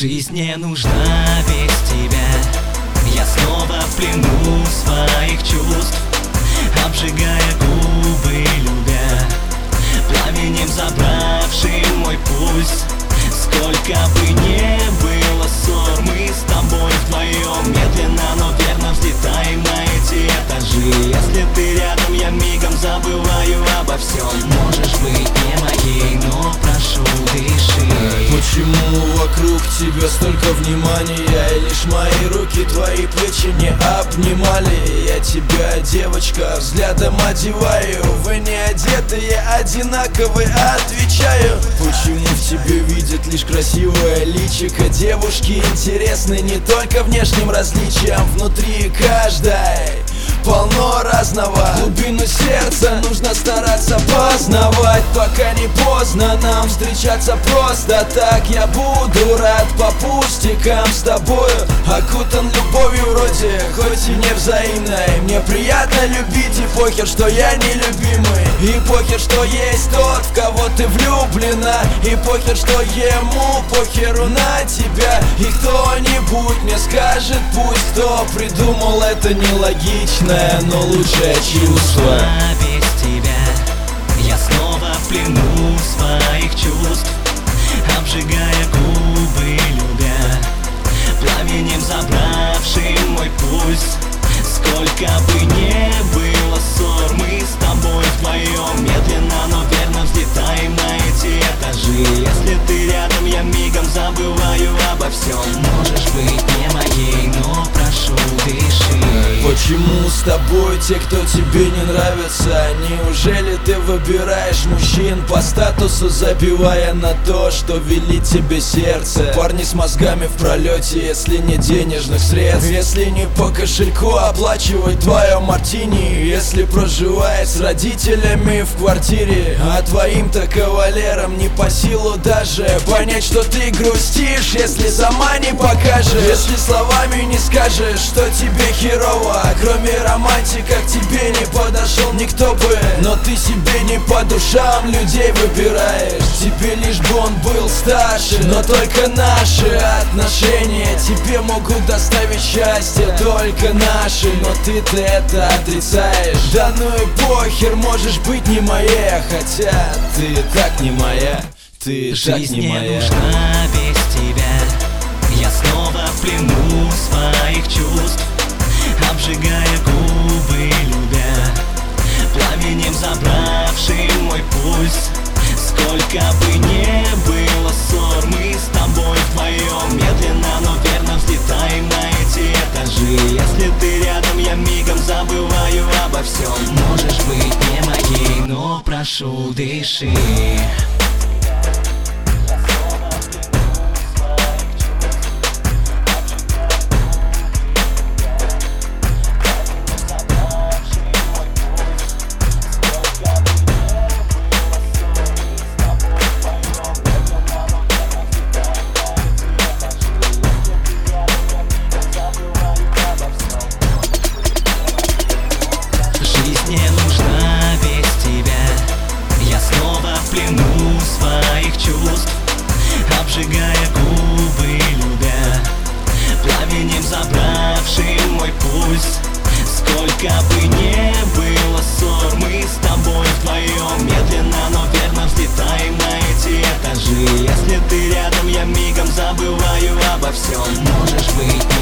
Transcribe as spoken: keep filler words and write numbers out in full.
Жизнь не нужна без тебя. Я снова в плену своих чувств, обжигая губы, любя, пламенем забравшим мой пульс. Сколько бы не было ссор, мы с тобой вдвоем медленно, но верно взлетаем на эти этажи. Если ты рядом, я мигом забываю обо всем. Можешь быть не моей, но прошу, дыши. Почему вокруг тебя столько внимания, и лишь мои руки твои плечи не обнимали? Я тебя, девочка, взглядом одеваю. Вы не одетые, одинаковые, отвечаю. Почему в тебе видят лишь красивое личико? Девушки интересны не только внешним различием. Внутри каждой полно разного. Глубину сердца нужно стараться познавать, пока не поздно нам встречаться просто так. Я буду рад по пустякам с тобою, окутан любовью вроде, хоть и не взаимной. Мне приятно любить, и похер, что я нелюбимый, и похер, что есть тот, в кого ты влюблена, и похер, что ему похеру на тебя. И кто-нибудь мне скажет, пусть, кто придумал это нелогичное, но лучшее чувство. Без тебя я снова в плену своих чувств, обжигая губы, любя, пламенем забравшим мой пульс. Сколько бы не было ссор, мы с тобой вдвоем медленно, но верно взлетаем на эти этажи. Если ты рядом, я мигом забываю обо всем. Можешь быть не моей, но прошу, дыши. Почему с тобой те, кто тебе не нравится? Неужели ты выбираешь мужчин по статусу, забивая на то, что велит тебе сердце? Парни с мозгами в пролете, если нет денежных средств, если не по кошельку оплачивать твое мартини, если проживает с родителями в квартире, а твоим-то кавалерам не по силу даже понять, что ты грустишь, если сама не покажешь, если словами не скажешь, что тебе херово. Кроме романтика к тебе не подошел никто бы, но ты себе не по душам людей выбираешь. Тебе лишь бы он был старше, но только наши отношения тебе могут доставить счастье, только наши. Но ты-то это отрицаешь. Да ну и похер, можешь быть не моей, хотя ты так не моя, ты так не моя. Жизнь не нужна без тебя. Я снова в плену своих чувств, обжигая губы, любя, пламенем забравшим мой пульс. Сколько бы не было ссор, мы с тобой вдвоем медленно, но верно взлетаем на эти этажи. Если ты рядом, я мигом забываю обо всем. Можешь быть не моей, но прошу, дыши. Не нужна без тебя. Я снова в плену своих чувств, обжигая губы, любя, пламенем забравшим мой пульс. Сколько бы не было ссор, мы с тобой вдвоем медленно, но верно взлетаем на эти этажи. Если ты рядом, я мигом забываю обо всем. Можешь быть